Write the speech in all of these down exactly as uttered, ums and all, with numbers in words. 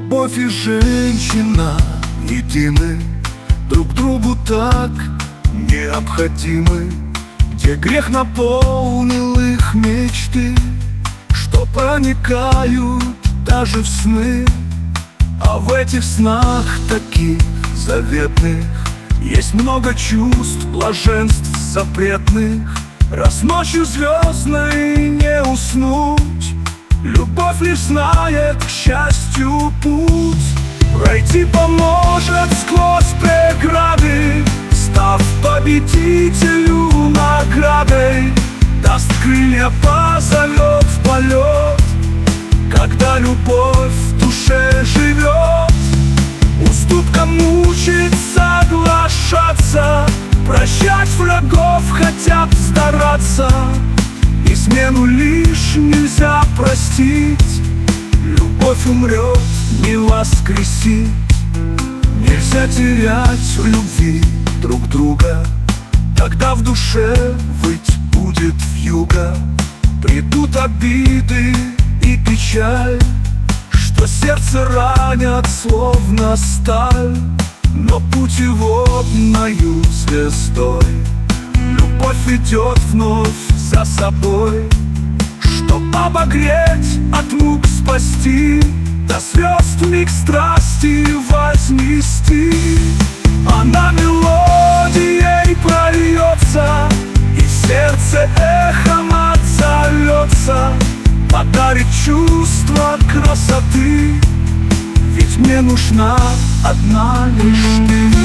Любовь и женщина едины, друг другу так необходимы. Где грех наполнил их мечты, что проникают даже в сны. А в этих снах таких заветных есть много чувств, блаженств запретных. Раз ночью звездной не уснуть, любовь лишь знает к счастью путь. Пройти поможет сквозь преграды, став победителю наградой. Даст крылья, позовет в полет, когда любовь в душе живет. Уступкам учит соглашаться, прощать врагов хотят стараться. Измену лишь нельзя простить, любовь умрет, не воскресит. Нельзя терять в любви друг друга, тогда в душе выть будет вьюга. Придут обиды и печаль, что сердце ранят словно сталь. Но путь его мною звездой любовь идет вновь за собой, чтоб обогреть, от мук спасти, до звезд миг страсти вознести. Она мелодией прольется, и в сердце эхом отзовется. Подарит чувство красоты, ведь мне нужна одна лишь ты.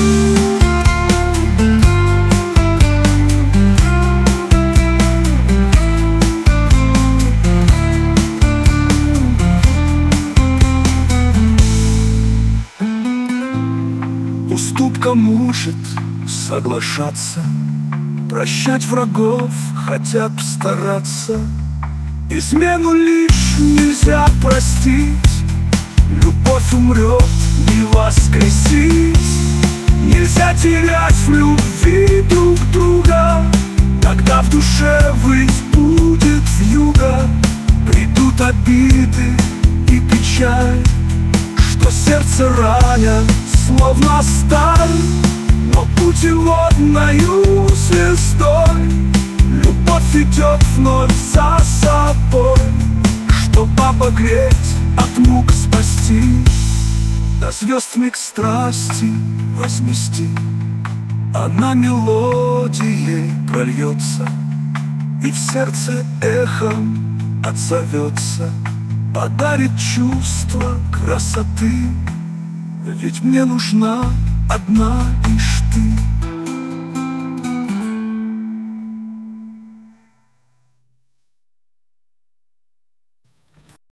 Уступка может соглашаться, прощать врагов хотят стараться. Измену лишь нельзя простить, любовь умрет, не воскресить. Нельзя терять в любви друг друга, тогда в душе выть будет вьюга. Придут обиды и печаль, что сердце ранят словно сталь. Но путь его одною звездой любовь идет вновь за собой, чтоб обогреть, от мук спасти, до звезд миг страсти вознести. Она мелодией прольется, и в сердце эхом отзовется. Подарит чувство красоты, ведь мне нужна одна лишь ты.